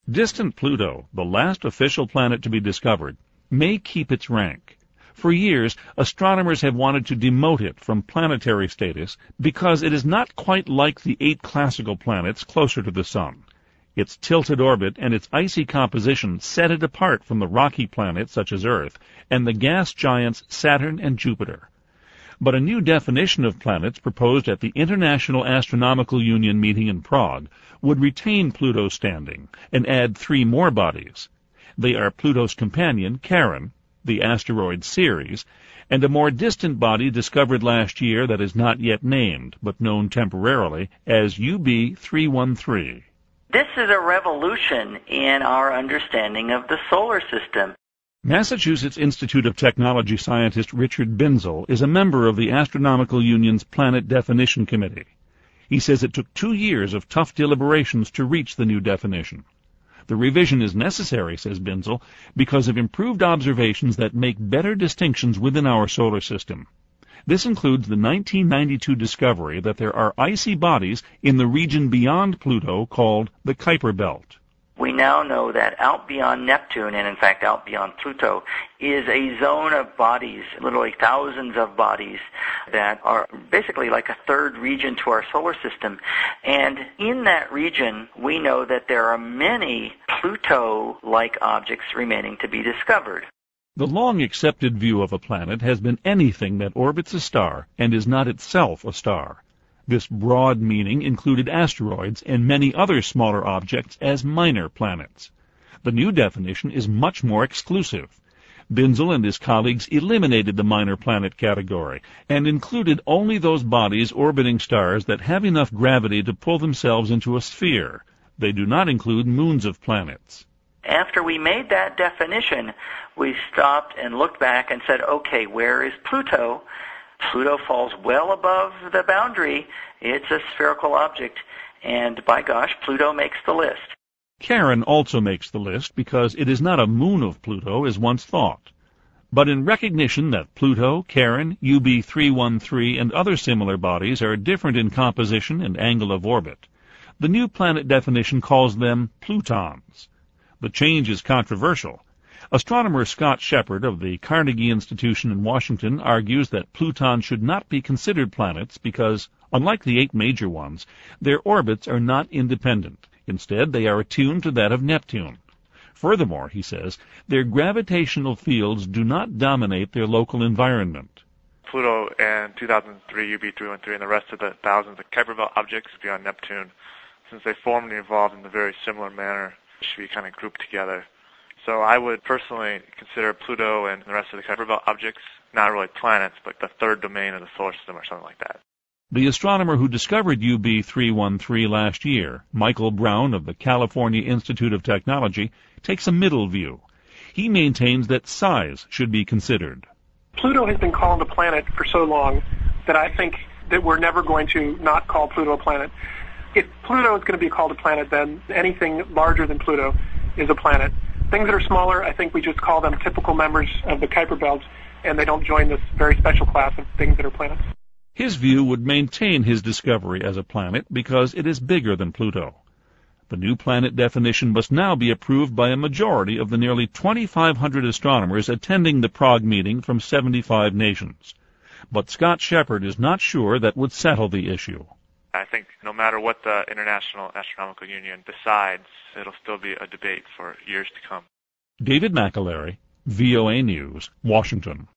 Distant Pluto, the last official planet to be discovered, may keep its rank. For years, astronomers have wanted to demote it from planetary status because it is not quite like the 8 classical planets closer to the Sun. Its tilted orbit and its icy composition set it apart from the rocky planets such as Earth and the gas giants Saturn and Jupiter. But a new definition of planets proposed at the International Astronomical Union meeting in Prague would retain Pluto's standing and add 3 more bodies. They are Pluto's companion, Charon, the asteroid Ceres, and a more distant body discovered last year that is not yet named, but known temporarily as UB313. This is a revolution in our understanding of the solar system. Massachusetts Institute of Technology scientist Richard Binzel is a member of the Astronomical Union's Planet Definition Committee. He says it took 2 years of tough deliberations to reach the new definition. The revision is necessary, says Binzel, because of improved observations that make better distinctions within our solar system. This includes the 1992 discovery that there are icy bodies in the region beyond Pluto called the Kuiper Belt. We now know that out beyond Neptune, and in fact out beyond Pluto, is a zone of bodies, literally thousands of bodies, that are basically like a third region to our solar system. And in that region, we know that there are many Pluto-like objects remaining to be discovered. The long-accepted view of a planet has been anything that orbits a star and is not itself a star. This broad meaning included asteroids and many other smaller objects as minor planets. The new definition is much more exclusive. Binzel and his colleagues eliminated the minor planet category and included only those bodies orbiting stars that have enough gravity to pull themselves into a sphere. They do not include moons of planets. After we made that definition, we stopped and looked back and said, okay, where is Pluto? Pluto falls well above the boundary. It's a spherical object, and by gosh, Pluto makes the list. Charon also makes the list because it is not a moon of Pluto as once thought. But in recognition that Pluto, Charon, UB313, and other similar bodies are different in composition and angle of orbit, the new planet definition calls them Plutons. The change is controversial. Astronomer Scott Shepard of the Carnegie Institution in Washington argues that Plutons should not be considered planets because, unlike the 8 major ones, their orbits are not independent. Instead, they are attuned to that of Neptune. Furthermore, he says, their gravitational fields do not dominate their local environment. Pluto and 2003 UB313 and the rest of the thousands of Kuiper Belt objects beyond Neptune, since they formed and evolved in a very similar manner, should be kind of grouped together. So I would personally consider Pluto and the rest of the Kuiper Belt objects not really planets, but the third domain of the solar system or something like that. The astronomer who discovered UB313 last year, Michael Brown of the California Institute of Technology, takes a middle view. He maintains that size should be considered. Pluto has been called a planet for so long that I think that we're never going to not call Pluto a planet. If Pluto is going to be called a planet, then anything larger than Pluto is a planet. Things that are smaller, I think we just call them typical members of the Kuiper Belt, and they don't join this very special class of things that are planets. His view would maintain his discovery as a planet because it is bigger than Pluto. The new planet definition must now be approved by a majority of the nearly 2,500 astronomers attending the Prague meeting from 75 nations. But Scott Shepard is not sure that would settle the issue. I think no matter what the International Astronomical Union decides, it'll still be a debate for years to come. David McAlery, VOA News, Washington.